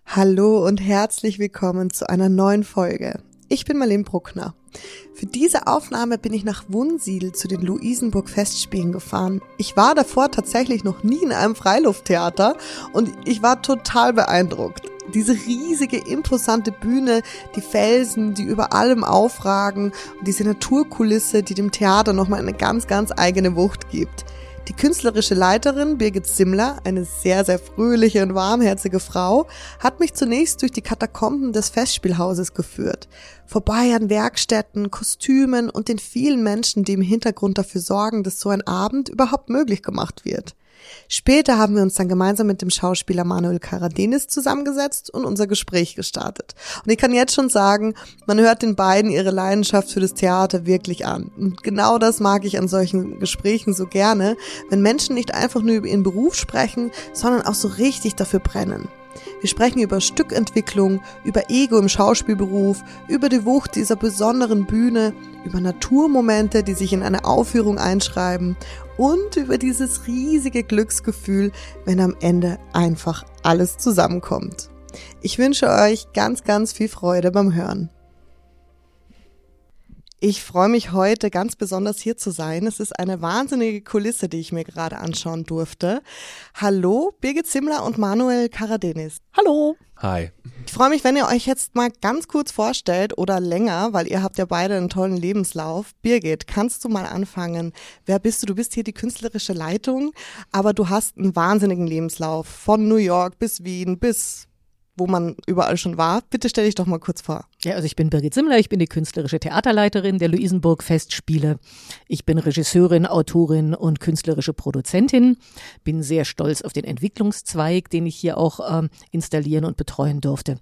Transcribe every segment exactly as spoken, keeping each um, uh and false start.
Hallo und herzlich willkommen zu einer neuen Folge. Ich bin Marlene Bruckner. Für diese Aufnahme bin ich nach Wunsiedel zu den Luisenburg-Festspielen gefahren. Ich war davor tatsächlich noch nie in einem Freilufttheater und ich war total beeindruckt. Diese riesige, imposante Bühne, die Felsen, die über allem aufragen und diese Naturkulisse, die dem Theater nochmal eine ganz, ganz eigene Wucht gibt. Die künstlerische Leiterin Birgit Simmler, eine sehr, sehr fröhliche und warmherzige Frau, hat mich zunächst durch die Katakomben des Festspielhauses geführt. Vorbei an Werkstätten, Kostümen und den vielen Menschen, die im Hintergrund dafür sorgen, dass so ein Abend überhaupt möglich gemacht wird. Später haben wir uns dann gemeinsam mit dem Schauspieler Manuel Caradenis zusammengesetzt und unser Gespräch gestartet. Und ich kann jetzt schon sagen, man hört den beiden ihre Leidenschaft für das Theater wirklich an. Und genau das mag ich an solchen Gesprächen so gerne, wenn Menschen nicht einfach nur über ihren Beruf sprechen, sondern auch so richtig dafür brennen. Wir sprechen über Stückentwicklung, über Ego im Schauspielberuf, über die Wucht dieser besonderen Bühne, über Naturmomente, die sich in eine Aufführung einschreiben und über dieses riesige Glücksgefühl, wenn am Ende einfach alles zusammenkommt. Ich wünsche euch ganz, ganz viel Freude beim Hören. Ich freue mich heute ganz besonders hier zu sein. Es ist eine wahnsinnige Kulisse, die ich mir gerade anschauen durfte. Hallo, Birgit Simmler und Manuel Caradenis. Hallo. Hi. Ich freue mich, wenn ihr euch jetzt mal ganz kurz vorstellt oder länger, weil ihr habt ja beide einen tollen Lebenslauf. Birgit, kannst du mal anfangen? Wer bist du? Du bist hier die künstlerische Leitung, aber du hast einen wahnsinnigen Lebenslauf. Von New York bis Wien bis wo man überall schon war. Bitte stell dich doch mal kurz vor. Ja, also ich bin Birgit Simmler, ich bin die künstlerische Theaterleiterin der Luisenburg-Festspiele. Ich bin Regisseurin, Autorin und künstlerische Produzentin. Bin sehr stolz auf den Entwicklungszweig, den ich hier auch ähm, installieren und betreuen durfte.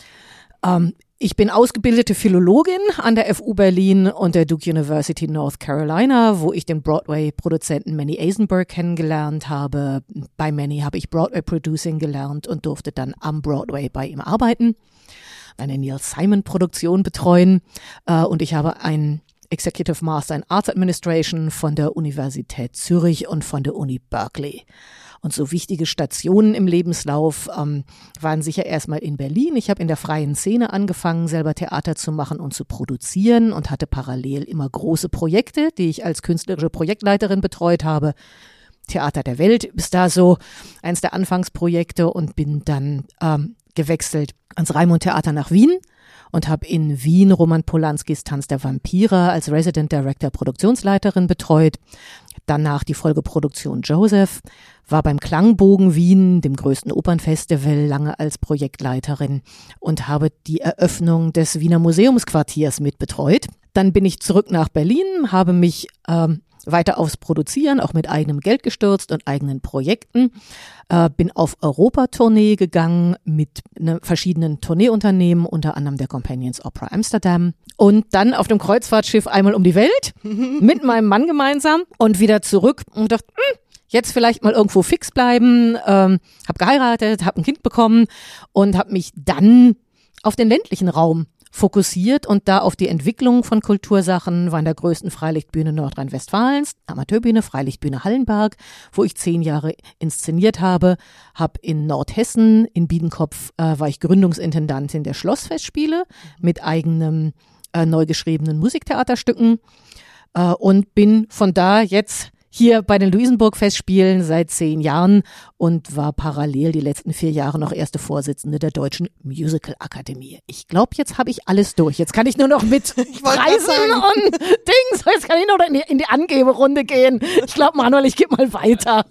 Ähm, Ich bin ausgebildete Philologin an der F U Berlin und der Duke University North Carolina, wo ich den Broadway-Produzenten Manny Eisenberg kennengelernt habe. Bei Manny habe ich Broadway-Producing gelernt und durfte dann am Broadway bei ihm arbeiten, eine Neil Simon-Produktion betreuen. Und ich habe einen Executive Master in Arts Administration von der Universität Zürich und von der Uni Berkeley. Und so wichtige Stationen im Lebenslauf ähm, waren sicher erstmal in Berlin. Ich habe in der freien Szene angefangen, selber Theater zu machen und zu produzieren und hatte parallel immer große Projekte, die ich als künstlerische Projektleiterin betreut habe. Theater der Welt ist da so eins der Anfangsprojekte und bin dann ähm, gewechselt ans Raimund Theater nach Wien und habe in Wien Roman Polanskis Tanz der Vampire als Resident Director Produktionsleiterin betreut. Danach die Folgeproduktion Joseph, war beim Klangbogen Wien, dem größten Opernfestival, lange als Projektleiterin und habe die Eröffnung des Wiener Museumsquartiers mitbetreut. Dann bin ich zurück nach Berlin, habe mich ähm, weiter aufs Produzieren, auch mit eigenem Geld gestürzt und eigenen Projekten. Äh, bin auf Europatournee gegangen mit ne, verschiedenen Tourneeunternehmen, unter anderem der Companions Opera Amsterdam. Und dann auf dem Kreuzfahrtschiff einmal um die Welt mit meinem Mann gemeinsam und wieder zurück und dachte, hm, jetzt vielleicht mal irgendwo fix bleiben. Ähm, habe geheiratet, habe ein Kind bekommen und habe mich dann auf den ländlichen Raum fokussiert und da auf die Entwicklung von Kultursachen, war in der größten Freilichtbühne Nordrhein-Westfalens, Amateurbühne, Freilichtbühne Hallenberg, wo ich zehn Jahre inszeniert habe, habe in Nordhessen, in Biedenkopf, äh, war ich Gründungsintendantin der Schlossfestspiele mit eigenem äh, neu geschriebenen Musiktheaterstücken äh, und bin von da jetzt hier bei den Luisenburg-Festspielen seit zehn Jahren und war parallel die letzten vier Jahre noch erste Vorsitzende der Deutschen Musical-Akademie. Ich glaube, jetzt habe ich alles durch. Jetzt kann ich nur noch mit Preisen und Dings. Jetzt kann ich nur noch in die, in die Angeberunde gehen. Ich glaube, Manuel, ich gebe mal weiter.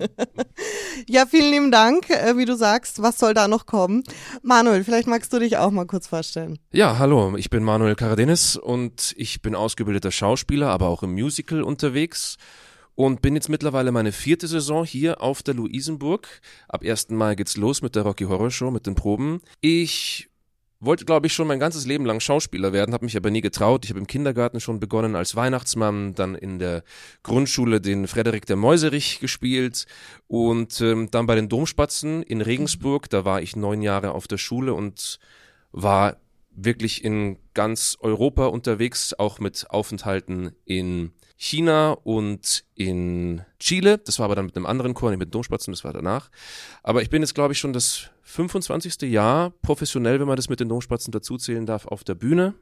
Ja, vielen lieben Dank. Wie du sagst, was soll da noch kommen? Manuel, vielleicht magst du dich auch mal kurz vorstellen. Ja, hallo, ich bin Manuel Caradenis und ich bin ausgebildeter Schauspieler, aber auch im Musical unterwegs. Und bin jetzt mittlerweile meine vierte Saison hier auf der Luisenburg. Ab ersten Mai geht's los mit der Rocky Horror Show, mit den Proben. Ich wollte, glaube ich, schon mein ganzes Leben lang Schauspieler werden, habe mich aber nie getraut. Ich habe im Kindergarten schon begonnen als Weihnachtsmann, dann in der Grundschule den Frederik der Meuserich gespielt und ähm, dann bei den Domspatzen in Regensburg. Da war ich neun Jahre auf der Schule und war wirklich in ganz Europa unterwegs, auch mit Aufenthalten in China und in Chile. Das war aber dann mit einem anderen Chor, nicht mit Domspatzen, das war danach. Aber ich bin jetzt, glaube ich, schon das fünfundzwanzigste Jahr professionell, wenn man das mit den Domspatzen dazuzählen darf, auf der Bühne.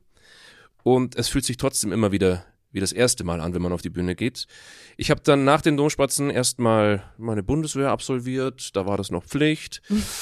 Und es fühlt sich trotzdem immer wieder wie das erste Mal an, wenn man auf die Bühne geht. Ich habe dann nach den Domspatzen erstmal meine Bundeswehr absolviert, da war das noch Pflicht.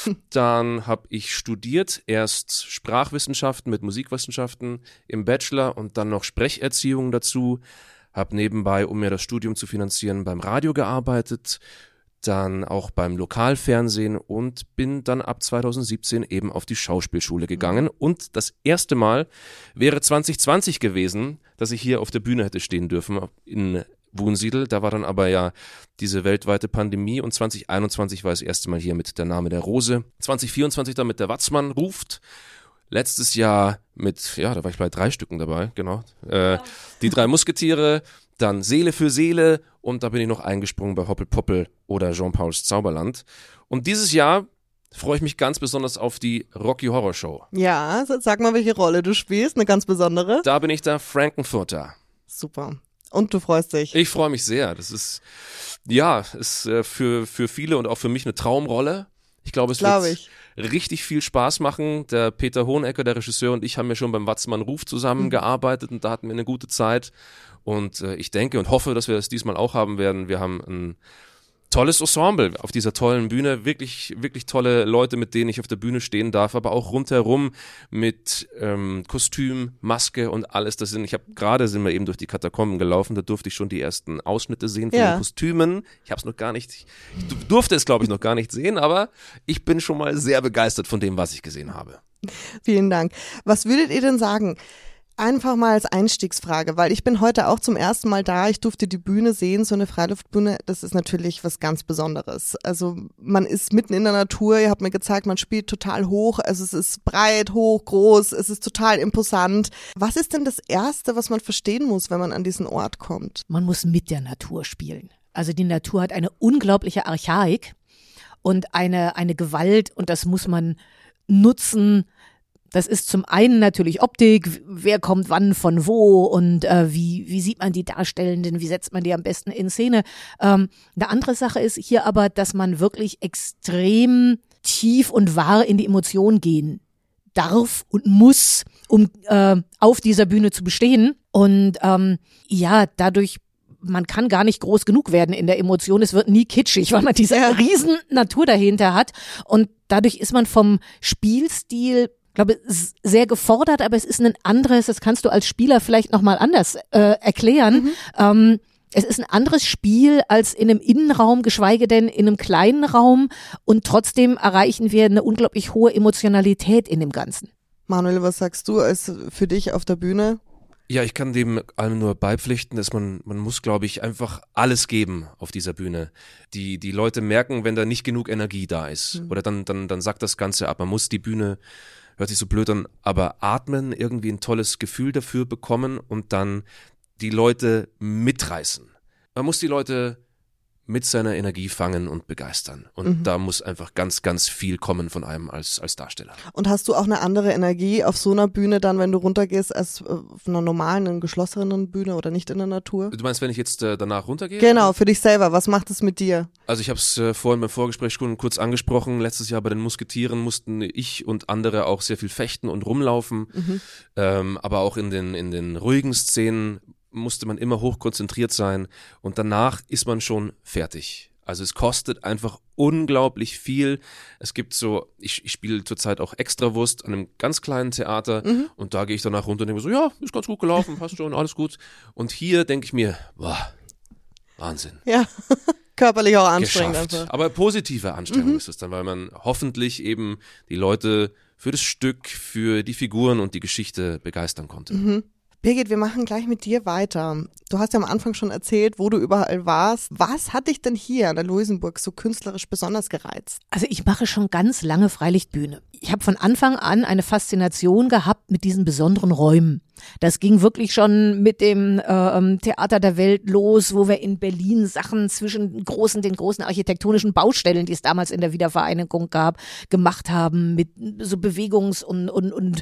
Dann habe ich studiert, erst Sprachwissenschaften mit Musikwissenschaften im Bachelor und dann noch Sprecherziehung dazu. Habe nebenbei, um mir das Studium zu finanzieren, beim Radio gearbeitet, dann auch beim Lokalfernsehen und bin dann ab zweitausendsiebzehn eben auf die Schauspielschule gegangen. Und das erste Mal wäre zwanzig zwanzig gewesen, dass ich hier auf der Bühne hätte stehen dürfen in Wunsiedel. Da war dann aber ja diese weltweite Pandemie und zwanzig einundzwanzig war das erste Mal hier mit der Name der Rose. zwanzig vierundzwanzig dann mit der Watzmann ruft. Letztes Jahr mit, ja, da war ich bei drei Stücken dabei, genau. Äh, die drei Musketiere, dann Seele für Seele und da bin ich noch eingesprungen bei Hoppel Poppel oder Jean-Pauls Zauberland. Und dieses Jahr freue ich mich ganz besonders auf die Rocky Horror Show. Ja, sag mal, welche Rolle du spielst, eine ganz besondere. Da bin ich der Frankenfurter. Super. Und du freust dich? Ich freue mich sehr. Das ist, ja, ist äh, für, für viele und auch für mich eine Traumrolle. Ich glaube, es Glaub wird ich. richtig viel Spaß machen. Der Peter Hohenecker, der Regisseur, und ich haben ja schon beim Watzmann Ruf zusammengearbeitet und da hatten wir eine gute Zeit. Und äh, ich denke und hoffe, dass wir das diesmal auch haben werden. Wir haben ein tolles Ensemble auf dieser tollen Bühne, wirklich wirklich tolle Leute, mit denen ich auf der Bühne stehen darf, aber auch rundherum mit ähm, Kostüm, Maske und alles. Das sind, ich habe gerade sind wir eben durch die Katakomben gelaufen, da durfte ich schon die ersten Ausschnitte sehen von Ja. den Kostümen. Ich habe es noch gar nicht, ich durfte es glaube ich noch gar nicht sehen, aber ich bin schon mal sehr begeistert von dem, was ich gesehen habe. Vielen Dank. Was würdet ihr denn sagen? Einfach mal als Einstiegsfrage, weil ich bin heute auch zum ersten Mal da. Ich durfte die Bühne sehen, so eine Freiluftbühne. Das ist natürlich was ganz Besonderes. Also man ist mitten in der Natur. Ihr habt mir gezeigt, man spielt total hoch. Also es ist breit, hoch, groß. Es ist total imposant. Was ist denn das Erste, was man verstehen muss, wenn man an diesen Ort kommt? Man muss mit der Natur spielen. Also die Natur hat eine unglaubliche Archaik und eine, eine Gewalt und das muss man nutzen. Das ist zum einen natürlich Optik, wer kommt wann von wo und äh, wie wie sieht man die Darstellenden, wie setzt man die am besten in Szene. Ähm, eine andere Sache ist hier aber, dass man wirklich extrem tief und wahr in die Emotion gehen darf und muss, um äh, auf dieser Bühne zu bestehen. Und ähm, ja, dadurch man kann gar nicht groß genug werden in der Emotion. Es wird nie kitschig, weil man diese riesen Natur dahinter hat. Und dadurch ist man vom Spielstil, glaube ich, sehr gefordert, aber es ist ein anderes, das kannst du als Spieler vielleicht nochmal anders äh, erklären. Mhm. Ähm, es ist ein anderes Spiel als in einem Innenraum, geschweige denn in einem kleinen Raum. Und trotzdem erreichen wir eine unglaublich hohe Emotionalität in dem Ganzen. Manuel, was sagst du als für dich auf der Bühne? Ja, ich kann dem allem nur beipflichten, dass man, man muss, glaube ich, einfach alles geben auf dieser Bühne. Die, die Leute merken, wenn da nicht genug Energie da ist. Mhm. Oder dann, dann, dann sagt das Ganze ab. Man muss die Bühne, hört sich so blöd an, aber atmen, irgendwie ein tolles Gefühl dafür bekommen und dann die Leute mitreißen. Man muss die Leute mit seiner Energie fangen und begeistern. Und mhm. da muss einfach ganz, ganz viel kommen von einem als, als Darsteller. Und hast du auch eine andere Energie auf so einer Bühne dann, wenn du runtergehst, als auf einer normalen, geschlossenen Bühne oder nicht in der Natur? Du meinst, wenn ich jetzt äh, danach runtergehe? Genau, für dich selber. Was macht es mit dir? Also ich habe es äh, vorhin beim Vorgespräch schon kurz angesprochen. Letztes Jahr bei den Musketieren mussten ich und andere auch sehr viel fechten und rumlaufen. Mhm. Ähm, aber auch in den, in den ruhigen Szenen musste man immer hoch konzentriert sein und danach ist man schon fertig. Also es kostet einfach unglaublich viel. Es gibt so, ich, ich spiele zurzeit auch Extrawurst an einem ganz kleinen Theater mhm. und da gehe ich danach runter und denke so, ja, ist ganz gut gelaufen, passt schon, alles gut. Und hier denke ich mir, boah, Wahnsinn. Ja, körperlich auch anstrengend. Einfach. Aber positive Anstrengung mhm. ist es dann, weil man hoffentlich eben die Leute für das Stück, für die Figuren und die Geschichte begeistern konnte. Mhm. Birgit, wir machen gleich mit dir weiter. Du hast ja am Anfang schon erzählt, wo du überall warst. Was hat dich denn hier an der Luisenburg so künstlerisch besonders gereizt? Also ich mache schon ganz lange Freilichtbühne. Ich habe von Anfang an eine Faszination gehabt mit diesen besonderen Räumen. Das ging wirklich schon mit dem äh, Theater der Welt los, wo wir in Berlin Sachen zwischen großen, den großen architektonischen Baustellen, die es damals in der Wiedervereinigung gab, gemacht haben mit so Bewegungs- und, und, und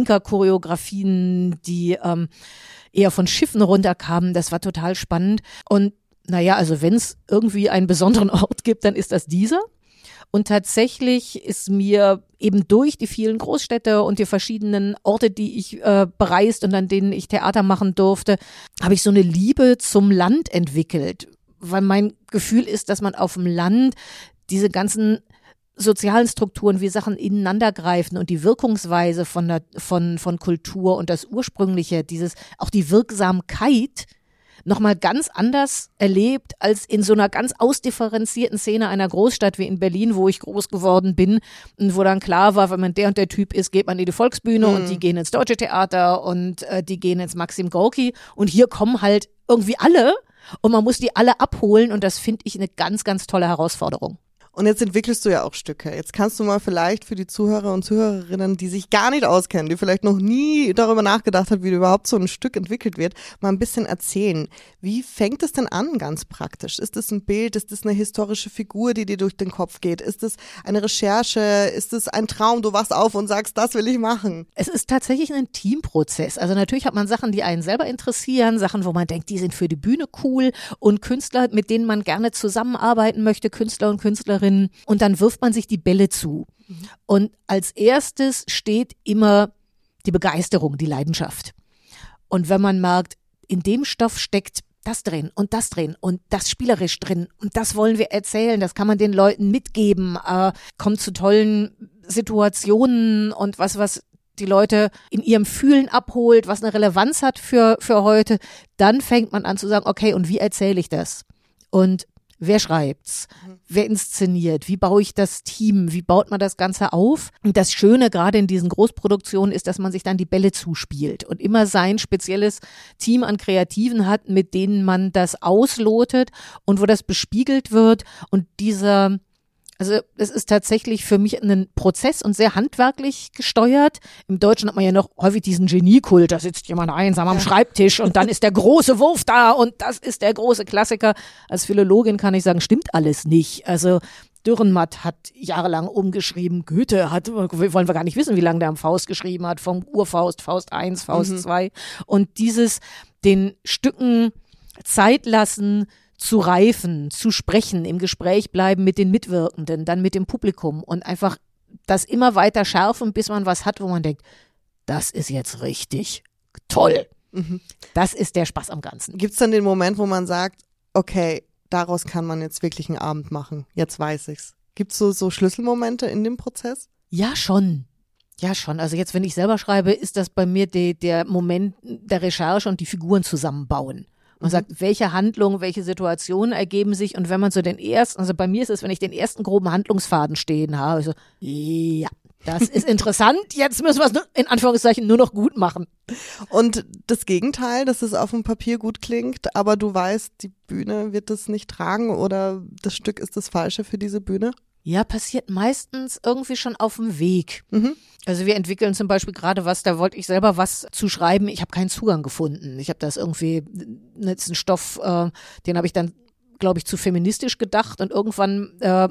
Winkerchoreografien, die ähm, eher von Schiffen runterkamen. Das war total spannend. Und naja, also wenn es irgendwie einen besonderen Ort gibt, dann ist das dieser. Und tatsächlich ist mir eben durch die vielen Großstädte und die verschiedenen Orte, die ich äh, bereist und an denen ich Theater machen durfte, habe ich so eine Liebe zum Land entwickelt. Weil mein Gefühl ist, dass man auf dem Land diese ganzen sozialen Strukturen, wie Sachen ineinander greifen und die Wirkungsweise von der, von, von Kultur und das Ursprüngliche, dieses, auch die Wirksamkeit nochmal ganz anders erlebt als in so einer ganz ausdifferenzierten Szene einer Großstadt wie in Berlin, wo ich groß geworden bin und wo dann klar war, wenn man der und der Typ ist, geht man in die Volksbühne mhm. und die gehen ins Deutsche Theater und äh, die gehen ins Maxim Gorki und hier kommen halt irgendwie alle und man muss die alle abholen und das finde ich eine ganz, ganz tolle Herausforderung. Und jetzt entwickelst du ja auch Stücke. Jetzt kannst du mal vielleicht für die Zuhörer und Zuhörerinnen, die sich gar nicht auskennen, die vielleicht noch nie darüber nachgedacht hat, wie überhaupt so ein Stück entwickelt wird, mal ein bisschen erzählen. Wie fängt es denn an ganz praktisch? Ist es ein Bild? Ist es eine historische Figur, die dir durch den Kopf geht? Ist es eine Recherche? Ist es ein Traum? Du wachst auf und sagst, das will ich machen. Es ist tatsächlich ein Teamprozess. Also natürlich hat man Sachen, die einen selber interessieren, Sachen, wo man denkt, die sind für die Bühne cool und Künstler, mit denen man gerne zusammenarbeiten möchte, Künstler und Künstlerinnen. Und dann wirft man sich die Bälle zu. Mhm. Und als erstes steht immer die Begeisterung, die Leidenschaft. Und wenn man merkt, in dem Stoff steckt das drin und das drin und das spielerisch drin und das wollen wir erzählen, das kann man den Leuten mitgeben, äh, kommt zu tollen Situationen und was, was die Leute in ihrem Fühlen abholt, was eine Relevanz hat für, für heute, dann fängt man an zu sagen, okay, und wie erzähle ich das? Und wer schreibt's? Wer inszeniert? Wie baue ich das Team? Wie baut man das Ganze auf? Und das Schöne gerade in diesen Großproduktionen ist, dass man sich dann die Bälle zuspielt und immer sein spezielles Team an Kreativen hat, mit denen man das auslotet und wo das bespiegelt wird. Und dieser Also es ist tatsächlich für mich ein Prozess und sehr handwerklich gesteuert. Im Deutschen hat man ja noch häufig diesen Geniekult, da sitzt jemand einsam am Schreibtisch und dann ist der große Wurf da und das ist der große Klassiker. Als Philologin kann ich sagen, stimmt alles nicht. Also Dürrenmatt hat jahrelang umgeschrieben, Goethe hat, wollen wir gar nicht wissen, wie lange der am Faust geschrieben hat, vom Urfaust, Faust eins, Faust zwei. Mhm. Und dieses den Stücken Zeit lassen, zu reifen, zu sprechen, im Gespräch bleiben mit den Mitwirkenden, dann mit dem Publikum und einfach das immer weiter schärfen, bis man was hat, wo man denkt, das ist jetzt richtig toll. Mhm. Das ist der Spaß am Ganzen. Gibt es dann den Moment, wo man sagt, okay, daraus kann man jetzt wirklich einen Abend machen, jetzt weiß ich's. Gibt es so, so Schlüsselmomente in dem Prozess? Ja, schon. Ja, schon. Also jetzt, wenn ich selber schreibe, ist das bei mir de, der Moment der Recherche und die Figuren zusammenbauen. Man mhm. sagt, welche Handlungen, welche Situationen ergeben sich und wenn man so den ersten, also bei mir ist es, wenn ich den ersten groben Handlungsfaden stehen habe, so, ja, das ist interessant, jetzt müssen wir es in Anführungszeichen nur noch gut machen. Und das Gegenteil, dass es auf dem Papier gut klingt, aber du weißt, die Bühne wird es nicht tragen oder das Stück ist das Falsche für diese Bühne? Ja, passiert meistens irgendwie schon auf dem Weg. Mhm. Also wir entwickeln zum Beispiel gerade was, da wollte ich selber was zu schreiben. Ich habe keinen Zugang gefunden. Ich habe das irgendwie, jetzt einen Stoff, äh, den habe ich dann, glaube ich, zu feministisch gedacht und irgendwann äh,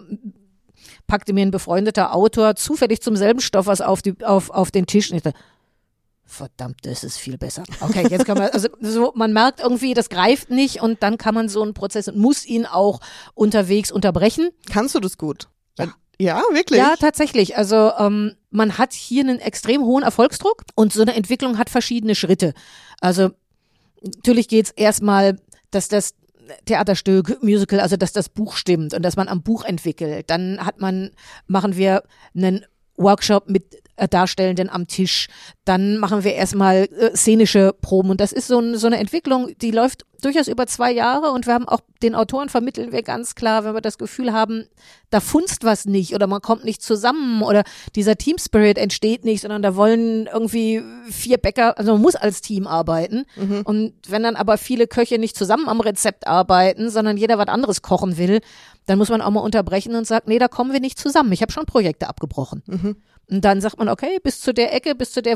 packte mir ein befreundeter Autor zufällig zum selben Stoff was auf, die, auf, auf den Tisch und ich dachte, verdammt, das ist viel besser. Okay, jetzt kann man, also so, man merkt irgendwie, das greift nicht und dann kann man so einen Prozess und muss ihn auch unterwegs unterbrechen. Kannst du das gut? Ja. Ja, wirklich? Ja, tatsächlich. Also ähm, man hat hier einen extrem hohen Erfolgsdruck und so eine Entwicklung hat verschiedene Schritte. Also natürlich geht's erstmal, dass das Theaterstück, Musical, also dass das Buch stimmt und dass man am Buch entwickelt. Dann hat man, machen wir einen Workshop mit Darstellenden am Tisch. Dann machen wir erstmal äh, szenische Proben und das ist so, ein, so eine Entwicklung, die läuft durchaus über zwei Jahre und wir haben auch den Autoren vermitteln wir ganz klar, wenn wir das Gefühl haben, da funzt was nicht oder man kommt nicht zusammen oder dieser Team Spirit entsteht nicht, sondern da wollen irgendwie vier Bäcker, also man muss als Team arbeiten mhm. und wenn dann aber viele Köche nicht zusammen am Rezept arbeiten, sondern jeder was anderes kochen will, dann muss man auch mal unterbrechen und sagt, nee, da kommen wir nicht zusammen. Ich habe schon Projekte abgebrochen. Mhm. Und dann sagt man, okay, bis zu der Ecke, bis zu der wir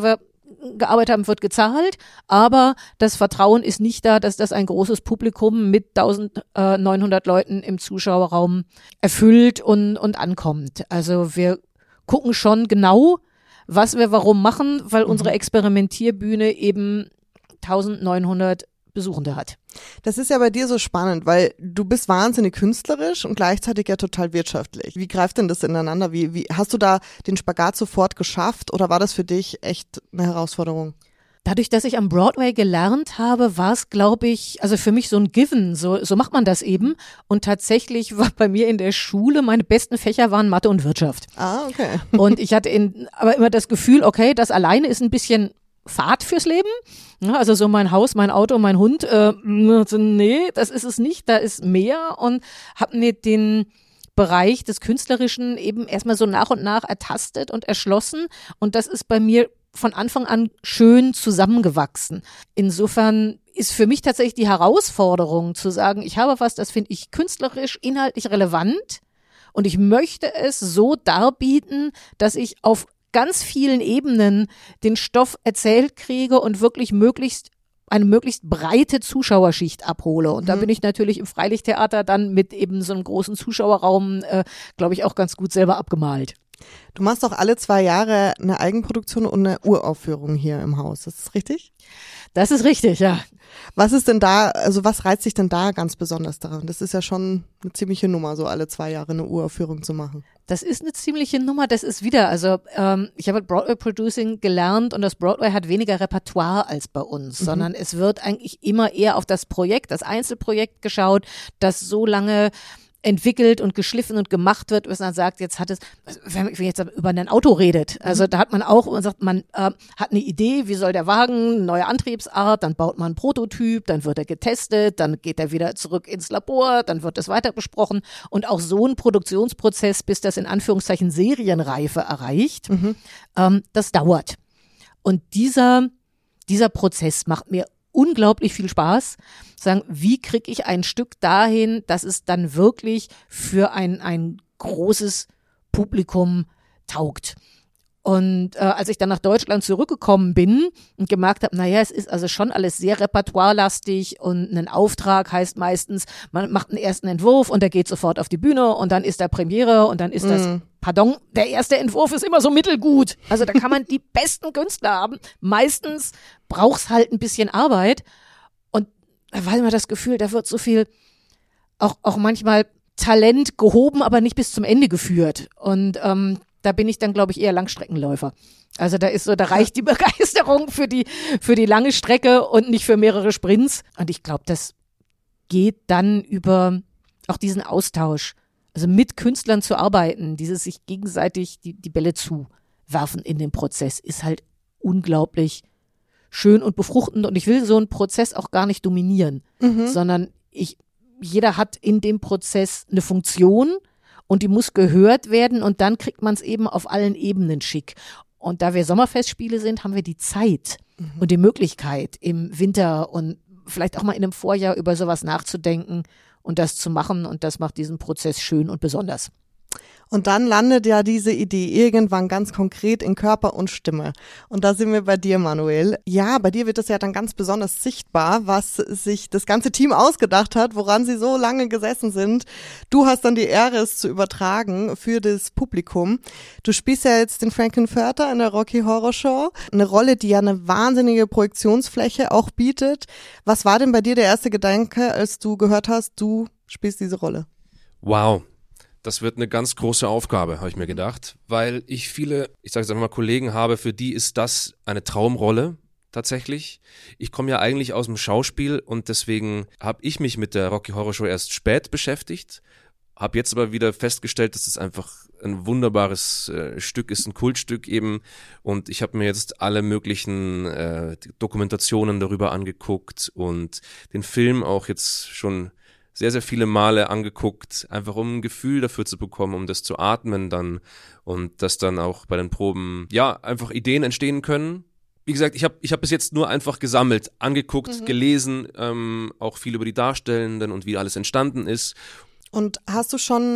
gearbeitet haben, wird gezahlt, aber das Vertrauen ist nicht da, dass das ein großes Publikum mit eintausendneunhundert Leuten im Zuschauerraum erfüllt und, und ankommt. Also wir gucken schon genau, was wir warum machen, weil mhm. unsere Experimentierbühne eben eintausendneunhundert Besuchende hat. Das ist ja bei dir so spannend, weil du bist wahnsinnig künstlerisch und gleichzeitig ja total wirtschaftlich. Wie greift denn das ineinander? Wie, wie hast du da den Spagat sofort geschafft oder war das für dich echt eine Herausforderung? Dadurch, dass ich am Broadway gelernt habe, war es, glaube ich, also für mich so ein Given, so, so macht man das eben. Und tatsächlich war bei mir in der Schule, meine besten Fächer waren Mathe und Wirtschaft. Ah, okay. Und ich hatte in, aber immer das Gefühl, okay, das alleine ist ein bisschen Fahrt fürs Leben. Ja, also so mein Haus, mein Auto, mein Hund, äh, nee, das ist es nicht, da ist mehr, und habe mir den Bereich des Künstlerischen eben erstmal so nach und nach ertastet und erschlossen, und das ist bei mir von Anfang an schön zusammengewachsen. Insofern ist für mich tatsächlich die Herausforderung zu sagen, ich habe was, das finde ich künstlerisch, inhaltlich relevant, und ich möchte es so darbieten, dass ich auf ganz vielen Ebenen den Stoff erzählt kriege und wirklich möglichst eine möglichst breite Zuschauerschicht abhole. Und da mhm. bin ich natürlich im Freilichttheater dann mit eben so einem großen Zuschauerraum, äh, glaube ich, auch ganz gut selber abgemalt. Du machst auch alle zwei Jahre eine Eigenproduktion und eine Uraufführung hier im Haus. Ist das richtig? Das ist richtig, ja. Was ist denn da, also was reizt dich denn da ganz besonders daran? Das ist ja schon eine ziemliche Nummer, so alle zwei Jahre eine Uraufführung zu machen. Das ist eine ziemliche Nummer, das ist wieder, also ähm, ich habe Broadway Producing gelernt, und das Broadway hat weniger Repertoire als bei uns, mhm. sondern es wird eigentlich immer eher auf das Projekt, das Einzelprojekt geschaut, das so lange entwickelt und geschliffen und gemacht wird, bis man sagt, jetzt hat es, wenn man jetzt über ein Auto redet, also da hat man auch, man sagt, man äh, hat eine Idee, wie soll der Wagen, neue Antriebsart, dann baut man einen Prototyp, dann wird er getestet, dann geht er wieder zurück ins Labor, dann wird das weiter besprochen, und auch so ein Produktionsprozess, bis das in Anführungszeichen Serienreife erreicht, mhm. ähm, das dauert. Und dieser, dieser Prozess macht mir unglaublich viel Spaß, sagen, wie kriege ich ein Stück dahin, dass es dann wirklich für ein, ein großes Publikum taugt. Und äh, als ich dann nach Deutschland zurückgekommen bin und gemerkt habe, naja, es ist also schon alles sehr repertoirelastig, und ein Auftrag heißt meistens, man macht einen ersten Entwurf und der geht sofort auf die Bühne und dann ist da Premiere und dann ist das, mm. pardon, der erste Entwurf ist immer so mittelgut. Also da kann man die besten Künstler haben. Meistens braucht's halt ein bisschen Arbeit, und da war immer das Gefühl, da wird so viel, auch, auch manchmal Talent gehoben, aber nicht bis zum Ende geführt. Und ähm, da bin ich dann, glaube ich, eher Langstreckenläufer. Also da ist so, da reicht die Begeisterung für die, für die lange Strecke und nicht für mehrere Sprints. Und ich glaube, das geht dann über auch diesen Austausch. Also mit Künstlern zu arbeiten, dieses sich gegenseitig die, die Bälle zuwerfen in dem Prozess, ist halt unglaublich schön und befruchtend. Und ich will so einen Prozess auch gar nicht dominieren, mhm. sondern ich, jeder hat in dem Prozess eine Funktion, und die muss gehört werden, und dann kriegt man es eben auf allen Ebenen schick. Und da wir Sommerfestspiele sind, haben wir die Zeit mhm. und die Möglichkeit, im Winter und vielleicht auch mal in einem Vorjahr über sowas nachzudenken und das zu machen. Und das macht diesen Prozess schön und besonders. Und dann landet ja diese Idee irgendwann ganz konkret in Körper und Stimme. Und da sind wir bei dir, Manuel. Ja, bei dir wird es ja dann ganz besonders sichtbar, was sich das ganze Team ausgedacht hat, woran sie so lange gesessen sind. Du hast dann die Ehre, es zu übertragen für das Publikum. Du spielst ja jetzt den Frankenfurter in der Rocky Horror Show. Eine Rolle, die ja eine wahnsinnige Projektionsfläche auch bietet. Was war denn bei dir der erste Gedanke, als du gehört hast, du spielst diese Rolle? Wow. Das wird eine ganz große Aufgabe, habe ich mir gedacht, weil ich viele, ich sage jetzt einfach mal, Kollegen habe, für die ist das eine Traumrolle tatsächlich. Ich komme ja eigentlich aus dem Schauspiel, und deswegen habe ich mich mit der Rocky Horror Show erst spät beschäftigt, habe jetzt aber wieder festgestellt, dass es einfach ein wunderbares äh, Stück ist, ein Kultstück eben, und ich habe mir jetzt alle möglichen äh, Dokumentationen darüber angeguckt und den Film auch jetzt schon sehr, sehr viele Male angeguckt, einfach um ein Gefühl dafür zu bekommen, um das zu atmen dann, und dass dann auch bei den Proben, ja, einfach Ideen entstehen können. Wie gesagt, ich habe ich hab bis jetzt nur einfach gesammelt, angeguckt, mhm. gelesen, ähm, auch viel über die Darstellenden und wie alles entstanden ist. Und hast du schon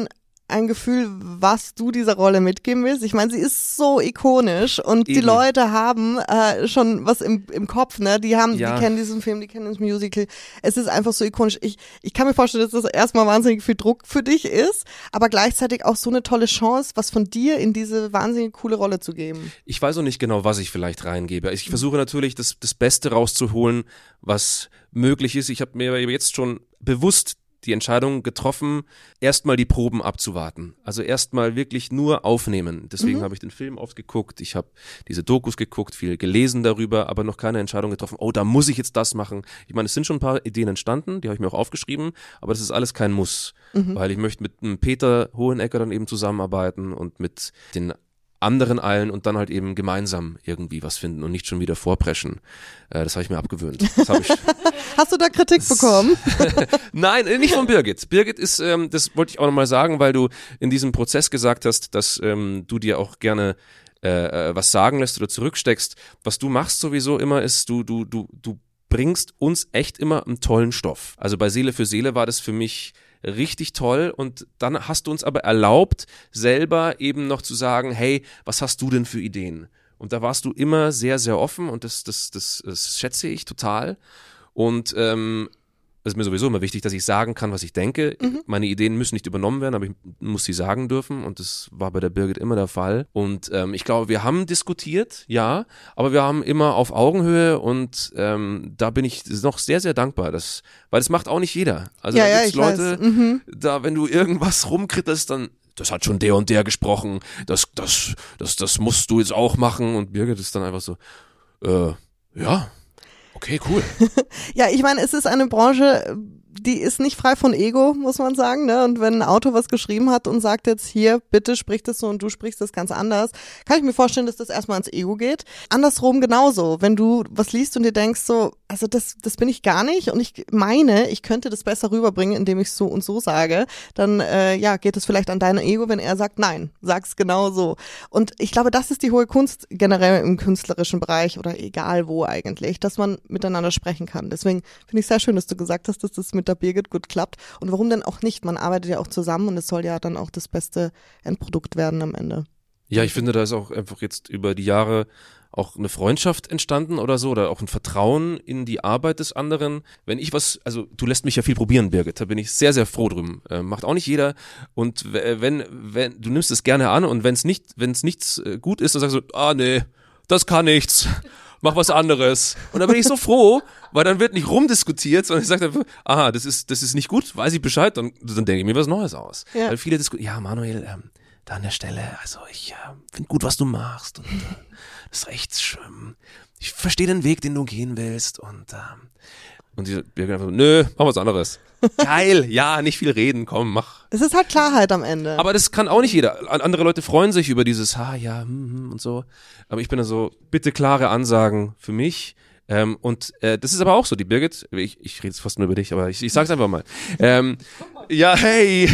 ein Gefühl, was du dieser Rolle mitgeben willst? Ich meine, sie ist so ikonisch und Eben. die Leute haben äh, schon was im, im Kopf, ne? Die haben, Ja. die kennen diesen Film, die kennen das Musical. Es ist einfach so ikonisch. Ich, ich kann mir vorstellen, dass das erstmal wahnsinnig viel Druck für dich ist, aber gleichzeitig auch so eine tolle Chance, was von dir in diese wahnsinnig coole Rolle zu geben. Ich weiß auch nicht genau, was ich vielleicht reingebe. Ich versuche natürlich, das, das Beste rauszuholen, was möglich ist. Ich habe mir jetzt schon bewusst die Entscheidung getroffen, erstmal die Proben abzuwarten. Also erstmal wirklich nur aufnehmen. Deswegen mhm. habe ich den Film oft geguckt, ich habe diese Dokus geguckt, viel gelesen darüber, aber noch keine Entscheidung getroffen, oh, da muss ich jetzt das machen. Ich meine, es sind schon ein paar Ideen entstanden, die habe ich mir auch aufgeschrieben, aber das ist alles kein Muss, mhm. weil ich möchte mit einem Peter Hohenecker dann eben zusammenarbeiten und mit den anderen allen und dann halt eben gemeinsam irgendwie was finden und nicht schon wieder vorpreschen. Äh, das habe ich mir abgewöhnt. Das hab ich Hast du da Kritik bekommen? Nein, nicht von Birgit. Birgit ist, ähm, das wollte ich auch nochmal sagen, weil du in diesem Prozess gesagt hast, dass ähm, du dir auch gerne äh, was sagen lässt oder zurücksteckst. Was du machst sowieso immer ist, du, du, du, du bringst uns echt immer einen tollen Stoff. Also bei Seele für Seele war das für mich richtig toll und dann hast du uns aber erlaubt, selber eben noch zu sagen, hey, was hast du denn für Ideen? Und da warst du immer sehr, sehr offen und das, das, das, das schätze ich total. Und ähm, es ist mir sowieso immer wichtig, dass ich sagen kann, was ich denke. Mhm. Meine Ideen müssen nicht übernommen werden, aber ich muss sie sagen dürfen und das war bei der Birgit immer der Fall. Und ähm, ich glaube, wir haben diskutiert, ja, aber wir haben immer auf Augenhöhe und ähm, da bin ich noch sehr, sehr dankbar, dass, weil das macht auch nicht jeder. Also ja, da ja, gibt's ich Leute, mhm. da wenn du irgendwas rumkrittelst, dann das hat schon der und der gesprochen, das, das, das, das musst du jetzt auch machen und Birgit ist dann einfach so, äh, ja, okay, cool. Ja, ich meine, es ist eine Branche, die ist nicht frei von Ego, muss man sagen, ne? Und wenn ein Autor was geschrieben hat und sagt jetzt hier, bitte sprich das so und du sprichst das ganz anders, kann ich mir vorstellen, dass das erstmal ins Ego geht. Andersrum genauso, wenn du was liest und dir denkst so, also das, das bin ich gar nicht und ich meine, ich könnte das besser rüberbringen, indem ich so und so sage, dann äh, ja, geht es vielleicht an dein Ego, wenn er sagt, nein, sag's genau so. Und ich glaube, das ist die hohe Kunst generell im künstlerischen Bereich oder egal wo eigentlich, dass man miteinander sprechen kann. Deswegen finde ich es sehr schön, dass du gesagt hast, dass das mit der Birgit gut klappt. Und warum denn auch nicht? Man arbeitet ja auch zusammen und es soll ja dann auch das beste Endprodukt werden am Ende. Ja, ich finde, da ist auch einfach jetzt über die Jahre auch eine Freundschaft entstanden oder so oder auch ein Vertrauen in die Arbeit des anderen. Wenn ich was, also du lässt mich ja viel probieren, Birgit, da bin ich sehr, sehr froh drüber. Äh, macht auch nicht jeder und wenn, wenn, du nimmst es gerne an und wenn es nicht, wenn es nichts äh, gut ist, dann sagst du, ah nee, das kann nichts. Mach was anderes. Und da bin ich so froh, weil dann wird nicht rumdiskutiert, sondern ich sage einfach, aha, das ist, das ist nicht gut, weiß ich Bescheid, dann, dann denke ich mir was Neues aus. Ja. Weil viele diskutieren, ja, Manuel, ähm, da an der Stelle, also ich äh, finde gut, was du machst und äh, das ist echt schön. Ich verstehe den Weg, den du gehen willst und ähm, und die Birgit einfach so, nö, mach was anderes. Geil, ja, nicht viel reden, komm, mach. Es ist halt Klarheit am Ende. Aber das kann auch nicht jeder. Andere Leute freuen sich über dieses, ha, ja, hm, hm, und so. Aber ich bin da so, bitte klare Ansagen für mich. Ähm, und äh, das ist aber auch so, die Birgit, ich, ich rede jetzt fast nur über dich, aber ich, ich sag's einfach mal. Ähm, ja, hey.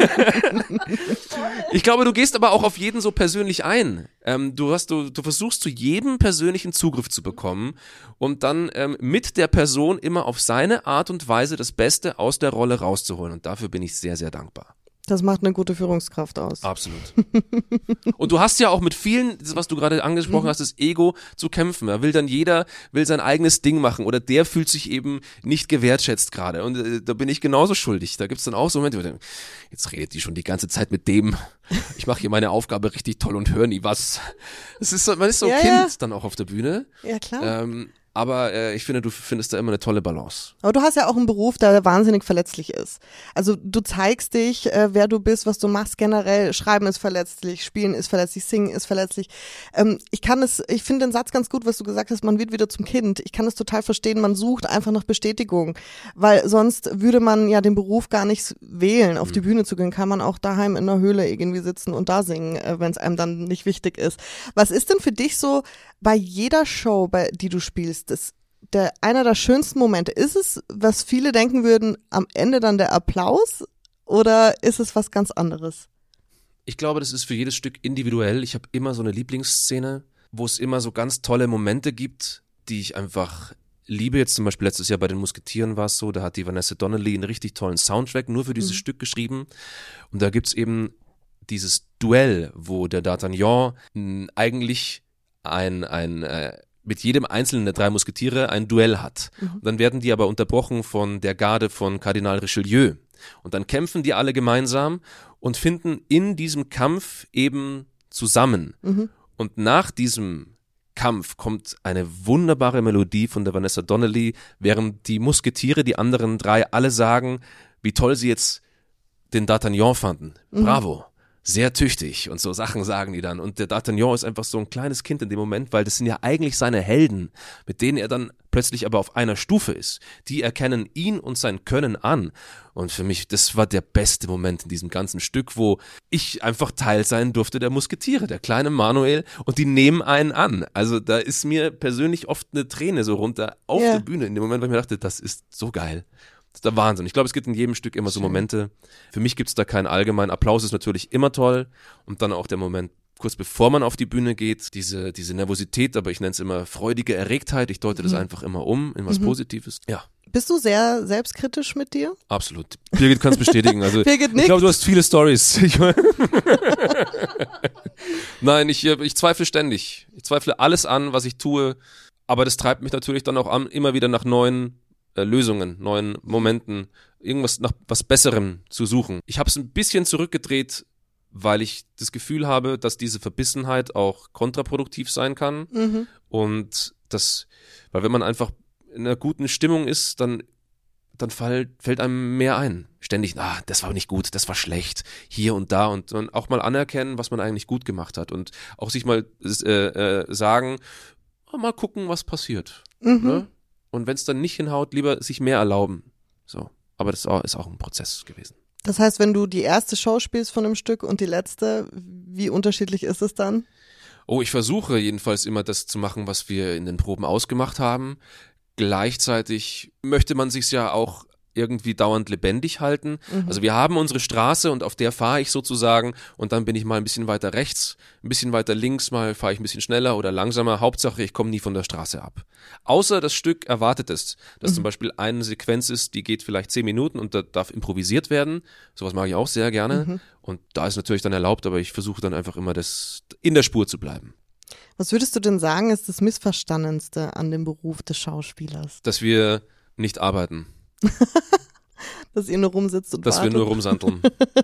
Ich glaube, du gehst aber auch auf jeden so persönlich ein. Ähm, du hast, du, du versuchst zu jedem persönlichen Zugriff zu bekommen und dann ähm, mit der Person immer auf seine Art und Weise das Beste aus der Rolle rauszuholen. Und dafür bin ich sehr, sehr dankbar. Das macht eine gute Führungskraft aus. Absolut. Und du hast ja auch mit vielen, das, was du gerade angesprochen hast, das Ego zu kämpfen. Da will dann jeder, will sein eigenes Ding machen oder der fühlt sich eben nicht gewertschätzt gerade. Und äh, da bin ich genauso schuldig. Da gibt's dann auch so Momente, wo ich denke, jetzt redet die schon die ganze Zeit mit dem. Ich mache hier meine Aufgabe richtig toll und höre nie was. Es ist so, man ist so ja, Kind ja. dann auch auf der Bühne. Ja, klar. Ähm, Aber äh, ich finde, du findest da immer eine tolle Balance. Aber du hast ja auch einen Beruf, der wahnsinnig verletzlich ist. Also du zeigst dich, äh, wer du bist, was du machst generell. Schreiben ist verletzlich, Spielen ist verletzlich, Singen ist verletzlich. Ähm, ich kann es, ich finde den Satz ganz gut, was du gesagt hast, man wird wieder zum Kind. Ich kann es total verstehen, man sucht einfach nach Bestätigung. Weil sonst würde man ja den Beruf gar nicht wählen, auf die Bühne zu gehen. Kann man auch daheim in der Höhle irgendwie sitzen und da singen, äh, wenn es einem dann nicht wichtig ist. Was ist denn für dich so bei jeder Show, bei die du spielst, das, der, einer der schönsten Momente, ist es, was viele denken würden, am Ende dann der Applaus oder ist es was ganz anderes? Ich glaube, das ist für jedes Stück individuell. Ich habe immer so eine Lieblingsszene, wo es immer so ganz tolle Momente gibt, die ich einfach liebe. Jetzt zum Beispiel letztes Jahr bei den Musketieren war es so, da hat die Vanessa Donnelly einen richtig tollen Soundtrack nur für dieses mhm. Stück geschrieben und da gibt's eben dieses Duell, wo der D'Artagnan mh, eigentlich ein, ein äh, mit jedem einzelnen der drei Musketiere ein Duell hat. Mhm. Und dann werden die aber unterbrochen von der Garde von Kardinal Richelieu. Und dann kämpfen die alle gemeinsam und finden in diesem Kampf eben zusammen. Mhm. Und nach diesem Kampf kommt eine wunderbare Melodie von der Vanessa Donnelly, während die Musketiere, die anderen drei, alle sagen, wie toll sie jetzt den D'Artagnan fanden. Mhm. Bravo. Sehr tüchtig und so Sachen sagen die dann. Und der D'Artagnan ist einfach so ein kleines Kind in dem Moment, weil das sind ja eigentlich seine Helden, mit denen er dann plötzlich aber auf einer Stufe ist. Die erkennen ihn und sein Können an. Und für mich, das war der beste Moment in diesem ganzen Stück, wo ich einfach Teil sein durfte der Musketiere, der kleine Manuel, und die nehmen einen an. Also da ist mir persönlich oft eine Träne so runter auf yeah. der Bühne in dem Moment, weil ich mir dachte, das ist so geil. Das ist der Wahnsinn. Ich glaube, es gibt in jedem Stück immer so Momente. Für mich gibt es da keinen allgemeinen Applaus, ist natürlich immer toll. Und dann auch der Moment, kurz bevor man auf die Bühne geht, diese, diese Nervosität, aber ich nenne es immer freudige Erregtheit. Ich deute mhm. das einfach immer um in was mhm. Positives. Ja. Bist du sehr selbstkritisch mit dir? Absolut. Birgit kann es bestätigen. Also, Birgit nickt. Ich glaube, du hast viele Storys. Ich Nein, ich, ich zweifle ständig. Ich zweifle alles an, was ich tue. Aber das treibt mich natürlich dann auch an, immer wieder nach neuen Lösungen, neuen Momenten, irgendwas nach was Besserem zu suchen. Ich habe es ein bisschen zurückgedreht, weil ich das Gefühl habe, dass diese Verbissenheit auch kontraproduktiv sein kann. Mhm. Und das, weil wenn man einfach in einer guten Stimmung ist, dann, dann fall, fällt einem mehr ein. Ständig, ah, das war nicht gut, das war schlecht, hier und da und, und auch mal anerkennen, was man eigentlich gut gemacht hat und auch sich mal äh, äh, sagen, oh, mal gucken, was passiert. Mhm. Ne? Und wenn es dann nicht hinhaut, lieber sich mehr erlauben. So, aber das ist auch ein Prozess gewesen. Das heißt, wenn du die erste Show spielst von einem Stück und die letzte, wie unterschiedlich ist es dann? Oh, ich versuche jedenfalls immer das zu machen, was wir in den Proben ausgemacht haben. Gleichzeitig möchte man sich's ja auch irgendwie dauernd lebendig halten. Mhm. Also wir haben unsere Straße und auf der fahre ich sozusagen und dann bin ich mal ein bisschen weiter rechts, ein bisschen weiter links, mal fahre ich ein bisschen schneller oder langsamer. Hauptsache, ich komme nie von der Straße ab. Außer das Stück erwartet es, dass mhm. zum Beispiel eine Sequenz ist, die geht vielleicht zehn Minuten und da darf improvisiert werden. Sowas mag ich auch sehr gerne. Mhm. Und da ist natürlich dann erlaubt, aber ich versuche dann einfach immer das in der Spur zu bleiben. Was würdest du denn sagen, ist das Missverstandenste an dem Beruf des Schauspielers? Dass wir nicht arbeiten. Dass ihr nur rumsitzt und Dass wartet. wir nur rumsanteln.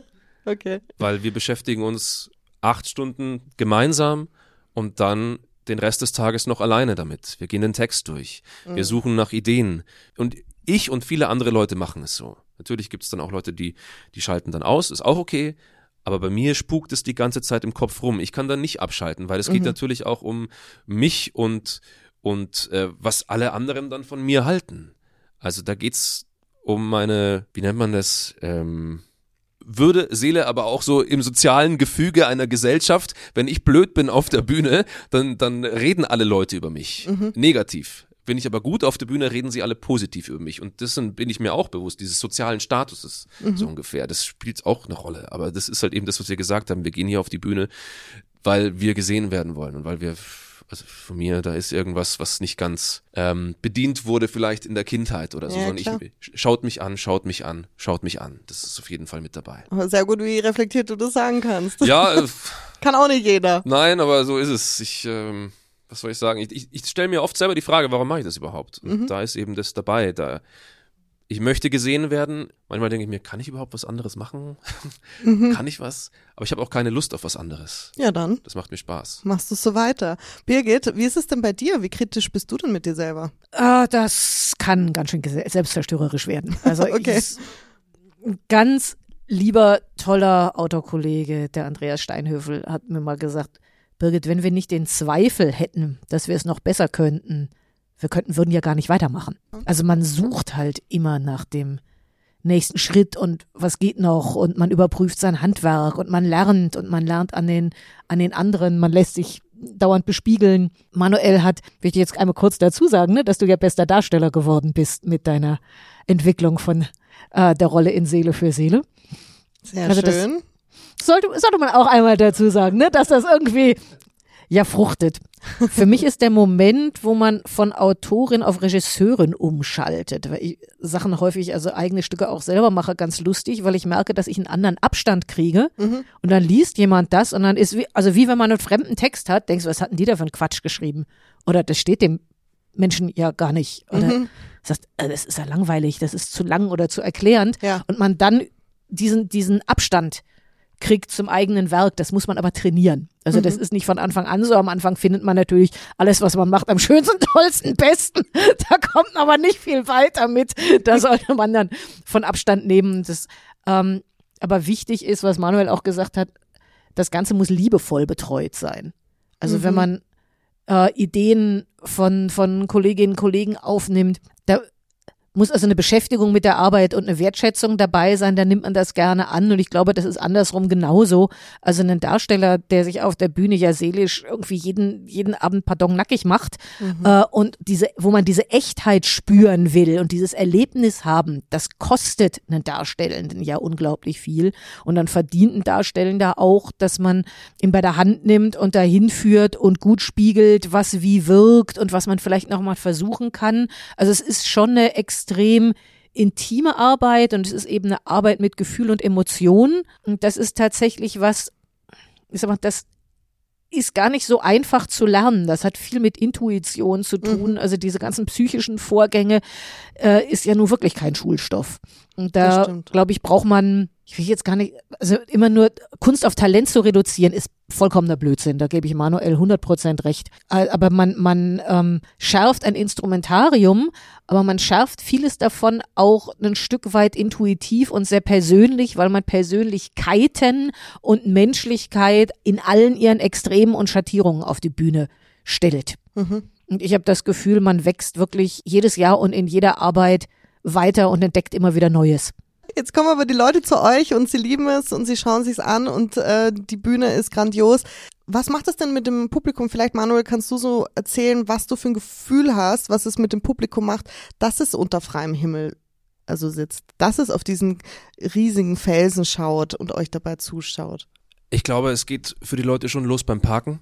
Okay. Weil wir beschäftigen uns acht Stunden gemeinsam und dann den Rest des Tages noch alleine damit. Wir gehen den Text durch. Mhm. Wir suchen nach Ideen. Und ich und viele andere Leute machen es so. Natürlich gibt es dann auch Leute, die, die schalten dann aus, ist auch okay. Aber bei mir spukt es die ganze Zeit im Kopf rum. Ich kann dann nicht abschalten, weil es geht mhm. natürlich auch um mich und, und äh, was alle anderen dann von mir halten. Also da geht's um meine, wie nennt man das, ähm, Würde, Seele, aber auch so im sozialen Gefüge einer Gesellschaft. Wenn ich blöd bin auf der Bühne, dann, dann reden alle Leute über mich. Mhm. Negativ. Bin ich aber gut auf der Bühne, reden sie alle positiv über mich. Und dessen bin ich mir auch bewusst, dieses sozialen Statuses mhm. so ungefähr. Das spielt auch eine Rolle. Aber das ist halt eben das, was wir gesagt haben. Wir gehen hier auf die Bühne, weil wir gesehen werden wollen und weil wir, also von mir, da ist irgendwas, was nicht ganz ähm, bedient wurde vielleicht in der Kindheit oder so. Ja, sondern ich, schaut mich an, schaut mich an, schaut mich an. Das ist auf jeden Fall mit dabei. Sehr gut, wie reflektiert du das sagen kannst. Ja. Äh, Kann auch nicht jeder. Nein, aber so ist es. Ich, ähm, was soll ich sagen? Ich, ich, ich stelle mir oft selber die Frage, warum mache ich das überhaupt? Und mhm. da ist eben das dabei. Da ich möchte gesehen werden. Manchmal denke ich mir, kann ich überhaupt was anderes machen? Mhm. Kann ich was? Aber ich habe auch keine Lust auf was anderes. Ja, dann. Das macht mir Spaß. Machst du es so weiter. Birgit, wie ist es denn bei dir? Wie kritisch bist du denn mit dir selber? Äh, das kann ganz schön selbstzerstörerisch werden. Also okay. ich, ein ganz lieber, toller Autokollege, der Andreas Steinhöfel, hat mir mal gesagt, Birgit, wenn wir nicht den Zweifel hätten, dass wir es noch besser könnten, wir könnten, würden ja gar nicht weitermachen. Also man sucht halt immer nach dem nächsten Schritt und was geht noch und man überprüft sein Handwerk und man lernt und man lernt an den, an den anderen, man lässt sich dauernd bespiegeln. Manuel hat, will ich jetzt einmal kurz dazu sagen, ne, dass du ja bester Darsteller geworden bist mit deiner Entwicklung von äh, der Rolle in Seele für Seele. Sehr also schön. Das sollte, sollte man auch einmal dazu sagen, ne, dass das irgendwie, Ja, fruchtet. Für mich ist der Moment, wo man von Autorin auf Regisseurin umschaltet, weil ich Sachen häufig, also eigene Stücke auch selber mache, ganz lustig, weil ich merke, dass ich einen anderen Abstand kriege mhm. und dann liest jemand das und dann ist, wie, also wie wenn man einen fremden Text hat, denkst du, was hatten die da für einen Quatsch geschrieben? Oder das steht dem Menschen ja gar nicht. Oder mhm. sagst, äh, das ist ja langweilig, das ist zu lang oder zu erklärend ja. und man dann diesen, diesen Abstand kriegt zum eigenen Werk. Das muss man aber trainieren. Also mhm. das ist nicht von Anfang an so. Am Anfang findet man natürlich alles, was man macht, am schönsten, tollsten, besten. Da kommt aber nicht viel weiter mit. Da sollte man dann von Abstand nehmen. Das, ähm, aber wichtig ist, was Manuel auch gesagt hat, das Ganze muss liebevoll betreut sein. Also mhm. wenn man äh, Ideen von, von Kolleginnen und Kollegen aufnimmt, da muss also eine Beschäftigung mit der Arbeit und eine Wertschätzung dabei sein, dann nimmt man das gerne an und ich glaube, das ist andersrum genauso. Also ein Darsteller, der sich auf der Bühne ja seelisch irgendwie jeden jeden Abend pardon nackig macht mhm. äh, und diese, wo man diese Echtheit spüren will und dieses Erlebnis haben, das kostet einen Darstellenden ja unglaublich viel und dann verdient ein Darstellender auch, dass man ihn bei der Hand nimmt und dahin führt und gut spiegelt, was wie wirkt und was man vielleicht noch mal versuchen kann. Also es ist schon eine extrem intime Arbeit und es ist eben eine Arbeit mit Gefühl und Emotionen und das ist tatsächlich was, ich sag mal, das ist gar nicht so einfach zu lernen. Das hat viel mit Intuition zu tun. Mhm. Also diese ganzen psychischen Vorgänge äh, ist ja nun wirklich kein Schulstoff. Und da, glaube ich, braucht man, ich will jetzt gar nicht, also immer nur Kunst auf Talent zu reduzieren, ist vollkommener Blödsinn. Da gebe ich Manuel hundert Prozent recht. Aber man, man ähm, schärft ein Instrumentarium, aber man schärft vieles davon auch ein Stück weit intuitiv und sehr persönlich, weil man Persönlichkeiten und Menschlichkeit in allen ihren Extremen und Schattierungen auf die Bühne stellt. Mhm. Und ich habe das Gefühl, man wächst wirklich jedes Jahr und in jeder Arbeit weiter und entdeckt immer wieder Neues. Jetzt kommen aber die Leute zu euch und sie lieben es und sie schauen sich's an und äh, die Bühne ist grandios. Was macht das denn mit dem Publikum? Vielleicht, Manuel, kannst du so erzählen, was du für ein Gefühl hast, was es mit dem Publikum macht, dass es unter freiem Himmel also sitzt, dass es auf diesen riesigen Felsen schaut und euch dabei zuschaut? Ich glaube, es geht für die Leute schon los beim Parken.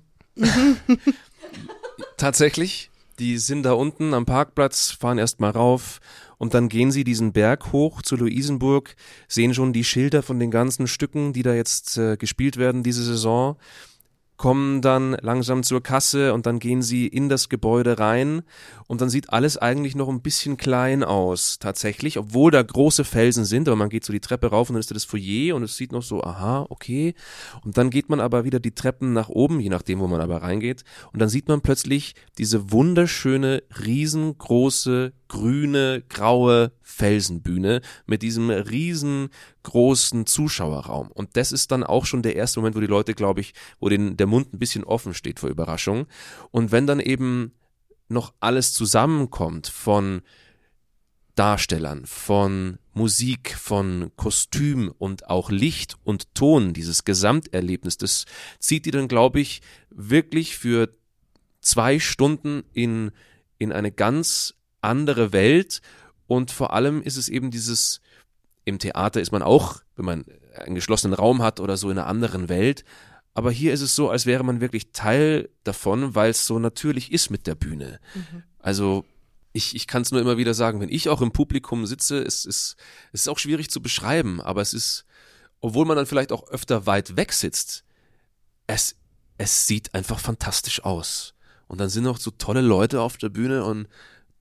Tatsächlich, die sind da unten am Parkplatz, fahren erst mal rauf und dann gehen sie diesen Berg hoch zu Luisenburg, sehen schon die Schilder von den ganzen Stücken, die da jetzt äh, gespielt werden diese Saison, kommen dann langsam zur Kasse und dann gehen sie in das Gebäude rein und dann sieht alles eigentlich noch ein bisschen klein aus, tatsächlich, obwohl da große Felsen sind, aber man geht so die Treppe rauf und dann ist da das Foyer und es sieht noch so, aha, okay, und dann geht man aber wieder die Treppen nach oben, je nachdem, wo man aber reingeht und dann sieht man plötzlich diese wunderschöne, riesengroße, grüne, graue Felsenbühne mit diesem riesengroßen Zuschauerraum. Und das ist dann auch schon der erste Moment, wo die Leute, glaube ich, wo den, der Mund ein bisschen offen steht vor Überraschung. Und wenn dann eben noch alles zusammenkommt von Darstellern, von Musik, von Kostüm und auch Licht und Ton, dieses Gesamterlebnis, das zieht die dann, glaube ich, wirklich für zwei Stunden in, in eine ganz andere Welt und vor allem ist es eben dieses, im Theater ist man auch, wenn man einen geschlossenen Raum hat oder so in einer anderen Welt, aber hier ist es so, als wäre man wirklich Teil davon, weil es so natürlich ist mit der Bühne. Mhm. Also ich, ich kann es nur immer wieder sagen, wenn ich auch im Publikum sitze, es ist, es ist auch schwierig zu beschreiben, aber es ist, obwohl man dann vielleicht auch öfter weit weg sitzt, es, es sieht einfach fantastisch aus. Und dann sind noch so tolle Leute auf der Bühne und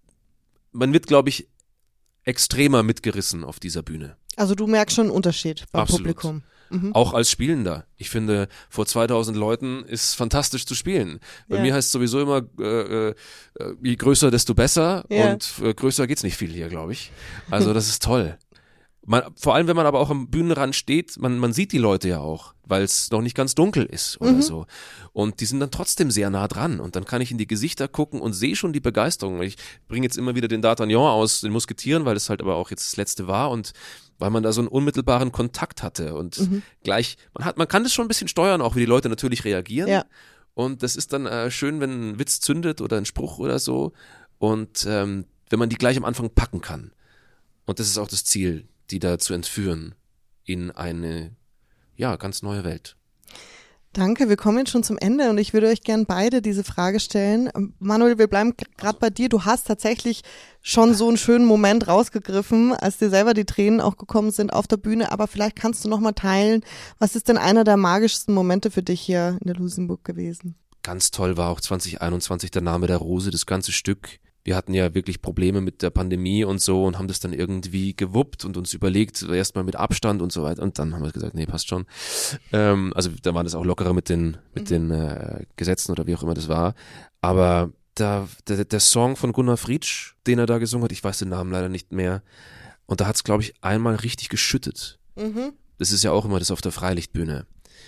man wird, glaube ich, extremer mitgerissen auf dieser Bühne. Also du merkst schon einen Unterschied beim Absolut. Publikum. Mhm. Auch als Spielender. Ich finde, vor zweitausend Leuten ist fantastisch zu spielen. Bei ja. mir heißt es sowieso immer, äh, äh, je größer, desto besser. Ja. Und äh, größer geht's nicht viel hier, glaube ich. Also das ist toll. Man, vor allem, wenn man aber auch am Bühnenrand steht, man, man sieht die Leute ja auch, weil es noch nicht ganz dunkel ist oder mhm. so. Und die sind dann trotzdem sehr nah dran. Und dann kann ich in die Gesichter gucken und sehe schon die Begeisterung. Ich bringe jetzt immer wieder den D'Artagnan aus den Musketieren, weil das halt aber auch jetzt das letzte war und weil man da so einen unmittelbaren Kontakt hatte. Und mhm. gleich, man hat, man kann das schon ein bisschen steuern, auch wie die Leute natürlich reagieren. Ja. Und das ist dann äh, schön, wenn ein Witz zündet oder ein Spruch oder so. Und ähm, wenn man die gleich am Anfang packen kann. Und das ist auch das Ziel, die da zu entführen in eine, ja, ganz neue Welt. Danke, wir kommen jetzt schon zum Ende und ich würde euch gerne beide diese Frage stellen. Manuel, wir bleiben gerade bei dir. Du hast tatsächlich schon so einen schönen Moment rausgegriffen, als dir selber die Tränen auch gekommen sind auf der Bühne. Aber vielleicht kannst du noch mal teilen, was ist denn einer der magischsten Momente für dich hier in der Luisenburg gewesen? Ganz toll war auch zwanzig einundzwanzig der Name der Rose, das ganze Stück. Wir hatten ja wirklich Probleme mit der Pandemie und so und haben das dann irgendwie gewuppt und uns überlegt, erstmal mit Abstand und so weiter. Und dann haben wir gesagt, nee, passt schon. Ähm, also da war das auch lockerer mit den mit mhm. den äh, Gesetzen oder wie auch immer das war. Aber da, der, der Song von Gunnar Friedsch, den er da gesungen hat, ich weiß den Namen leider nicht mehr. Und da hat es, glaube ich, einmal richtig geschüttet. Mhm. Das ist ja auch immer das auf der Freilichtbühne.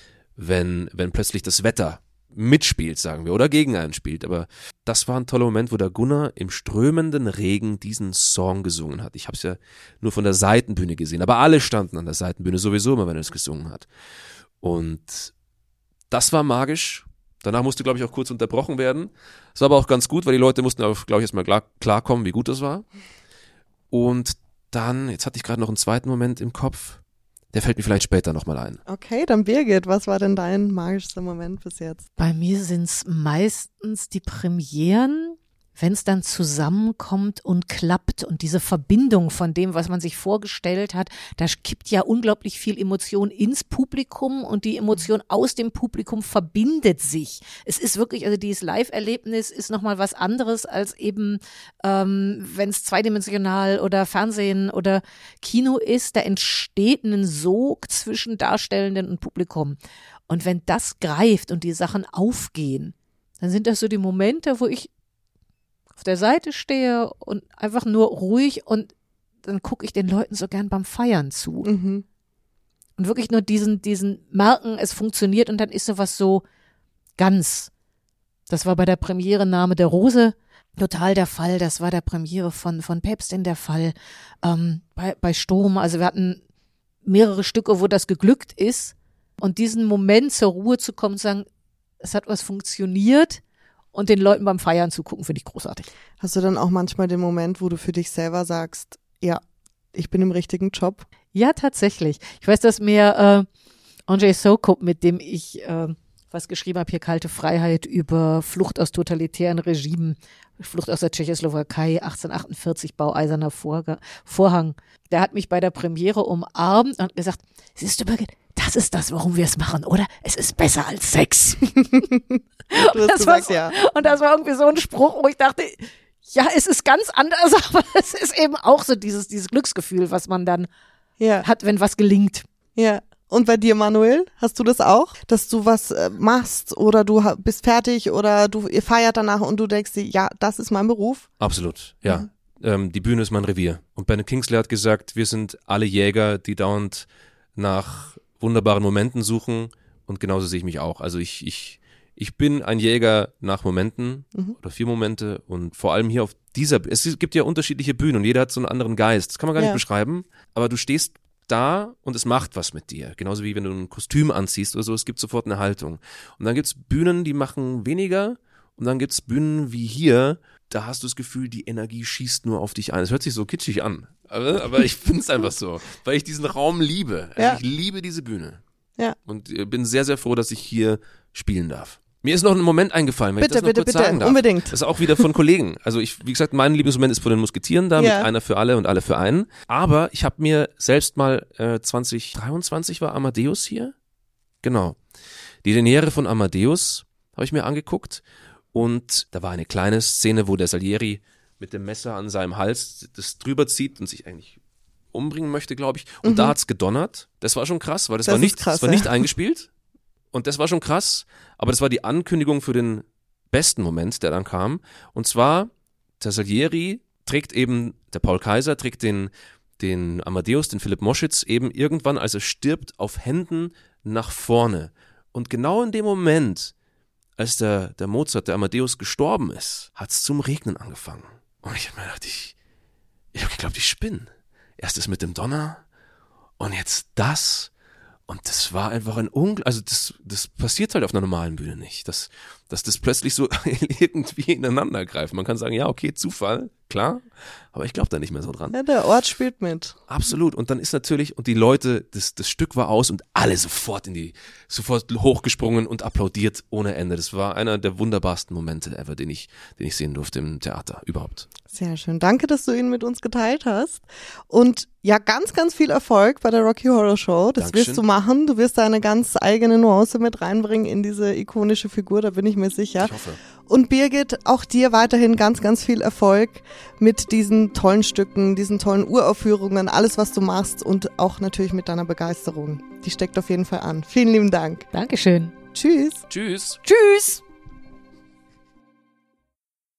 Wenn, wenn plötzlich das Wetter mitspielt, sagen wir, oder gegen einen spielt. Aber das war ein toller Moment, wo der Gunnar im strömenden Regen diesen Song gesungen hat. Ich habe es ja nur von der Seitenbühne gesehen, aber alle standen an der Seitenbühne sowieso immer, wenn er es gesungen hat. Und das war magisch. Danach musste, glaube ich, auch kurz unterbrochen werden. Es war aber auch ganz gut, weil die Leute mussten, glaube ich, erstmal klar, klarkommen, wie gut das war. Und dann, jetzt hatte ich gerade noch einen zweiten Moment im Kopf. Der fällt mir vielleicht später nochmal ein. Okay, dann Birgit, was war denn dein magischster Moment bis jetzt? Bei mir sind es meistens die Premieren, wenn es dann zusammenkommt und klappt und diese Verbindung von dem, was man sich vorgestellt hat, da kippt ja unglaublich viel Emotion ins Publikum und die Emotion aus dem Publikum verbindet sich. Es ist wirklich, also dieses Live-Erlebnis ist nochmal was anderes als eben, ähm, wenn es zweidimensional oder Fernsehen oder Kino ist, da entsteht ein Sog zwischen Darstellenden und Publikum. Und wenn das greift und die Sachen aufgehen, dann sind das so die Momente, wo ich auf der Seite stehe und einfach nur ruhig und dann gucke ich den Leuten so gern beim Feiern zu. Mhm. Und wirklich nur diesen, diesen merken, es funktioniert und dann ist sowas so ganz. Das war bei der Premiere Name der Rose total der Fall. Das war der Premiere von, von Päpstin der Fall. Ähm, bei, bei Sturm, also wir hatten mehrere Stücke, wo das geglückt ist. Und diesen Moment zur Ruhe zu kommen und sagen, es hat was funktioniert, und den Leuten beim Feiern zugucken, finde ich großartig. Hast du dann auch manchmal den Moment, wo du für dich selber sagst, ja, ich bin im richtigen Job? Ja, tatsächlich. Ich weiß, dass mir äh, Andrzej Soukup, mit dem ich äh, was geschrieben habe, hier Kalte Freiheit über Flucht aus totalitären Regimen, Flucht aus der Tschechoslowakei, achtzehnhundertachtundvierzig, Baueiserner Vorhang. Der hat mich bei der Premiere umarmt und gesagt, siehst du, Birgit, das ist das, warum wir es machen, oder? Es ist besser als Sex. Du hast gesagt, so, ja. Und das war irgendwie so ein Spruch, wo ich dachte, ja, es ist ganz anders, aber es ist eben auch so dieses, dieses Glücksgefühl, was man dann ja. hat, wenn was gelingt. Ja. Und bei dir, Manuel, hast du das auch? Dass du was äh, machst oder du bist fertig oder du ihr feiert danach und du denkst dir, ja, das ist mein Beruf? Absolut, ja. Mhm. Ähm, die Bühne ist mein Revier. Und Benno Kingsley hat gesagt, wir sind alle Jäger, die dauernd nach wunderbaren Momenten suchen und genauso sehe ich mich auch. Also ich, ich, ich bin ein Jäger nach Momenten mhm. oder vier Momente und vor allem hier auf dieser, es gibt ja unterschiedliche Bühnen und jeder hat so einen anderen Geist. Das kann man gar ja. nicht beschreiben, aber du stehst da und es macht was mit dir. Genauso wie wenn du ein Kostüm anziehst oder so, es gibt sofort eine Haltung. Und dann gibt's Bühnen, die machen weniger und dann gibt's Bühnen wie hier, da hast du das Gefühl, die Energie schießt nur auf dich ein. Es hört sich so kitschig an, aber, aber ich finde es einfach so, weil ich diesen Raum liebe. Also ja. Ich liebe diese Bühne. Ja. Und bin sehr, sehr froh, dass ich hier spielen darf. Mir ist noch ein Moment eingefallen, wenn bitte, ich das noch bitte, kurz bitte, sagen darf. Unbedingt. Das ist auch wieder von Kollegen. Also ich, wie gesagt, mein Lieblingsmoment ist von den Musketieren da, ja. mit einer für alle und alle für einen. Aber ich habe mir selbst mal, äh, zwanzig dreiundzwanzig war Amadeus hier. Genau. Die Deniere von Amadeus habe ich mir angeguckt. Und da war eine kleine Szene, wo der Salieri mit dem Messer an seinem Hals das drüber zieht und sich eigentlich umbringen möchte, glaube ich. Und mhm. da hat's gedonnert. Das war schon krass, weil das, das war nicht, krass, das war nicht ja. eingespielt. Und das war schon krass, aber das war die Ankündigung für den besten Moment, der dann kam. Und zwar, der Salieri trägt eben, der Paul Kaiser trägt den, den Amadeus, den Philipp Moschitz eben irgendwann, als er stirbt, auf Händen nach vorne. Und genau in dem Moment, als der, der Mozart, der Amadeus gestorben ist, hat's zum Regnen angefangen. Und ich habe mir gedacht, ich, ich habe geglaubt, ich spinne. Erst das mit dem Donner und jetzt das. Und das war einfach ein Ungl... Also das, das passiert halt auf einer normalen Bühne nicht. Das, dass das plötzlich so irgendwie ineinander greift. Man kann sagen, ja, okay, Zufall, klar, aber ich glaube da nicht mehr so dran. Ja, der Ort spielt mit. Absolut. Und dann ist natürlich, und die Leute, das, das Stück war aus und alle sofort in die, sofort hochgesprungen und applaudiert ohne Ende. Das war einer der wunderbarsten Momente ever, den ich, den ich sehen durfte im Theater überhaupt. Sehr schön. Danke, dass du ihn mit uns geteilt hast. Und ja, ganz, ganz viel Erfolg bei der Rocky Horror Show. Das Dankeschön. wirst du machen. Du wirst da eine ganz eigene Nuance mit reinbringen in diese ikonische Figur, da bin ich mir sicher. Ich hoffe. Und Birgit, auch dir weiterhin ganz, ganz viel Erfolg mit diesen tollen Stücken, diesen tollen Uraufführungen, alles, was du machst und auch natürlich mit deiner Begeisterung. Die steckt auf jeden Fall an. Vielen lieben Dank. Dankeschön. Tschüss. Tschüss. Tschüss.